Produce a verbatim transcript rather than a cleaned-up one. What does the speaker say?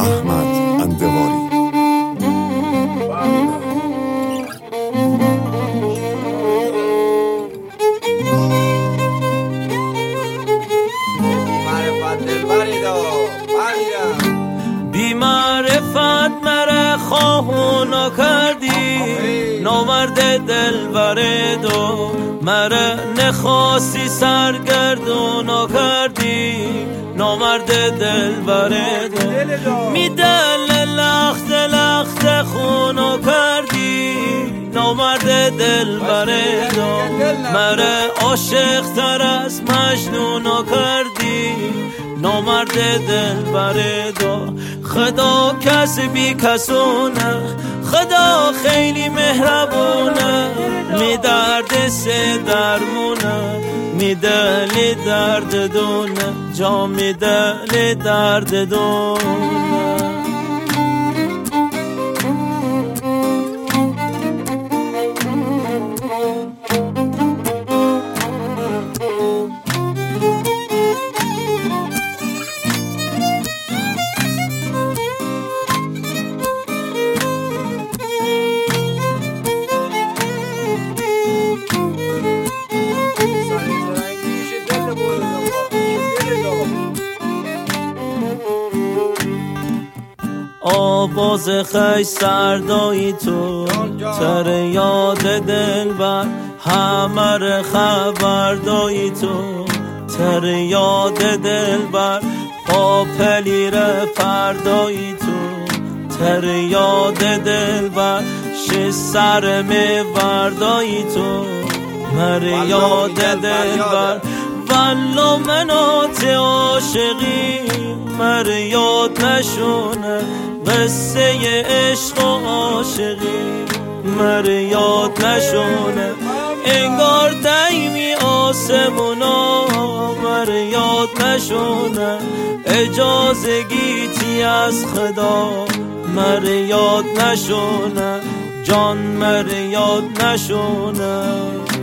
احمد اندواری. بی معرفت مره خواهو نکردی، نامرد دلبر دو مره نخواستی سرگردون نکردی، نامرد دلبر دو می دل لخت لخت خونو کردی، نامرد دلبر دو مره عاشق تر از مجنونو کردی، نامرد دلبر دو. خدا کسی بی کسونه، خدا خیلی مهربونه، می درد سه درمونه، می دل درد دونه، جا می دل درد دونه. آواز خیش سردایی تو، تر یاد دلبر همه خبردایی تو، تر یاد دلبر با پلیر پردایی تو، تر یاد دلبر ش سر میوردایی تو، مر یاد دلبر والله منات عاشقی مر یاد نشونه، قصه عشق و عاشقی مر یاد نشونه، انگار دایمی آسمونا مر یاد نشونه، اجازه گیتی از خدا مر یاد نشونه، جان مر یاد نشونه.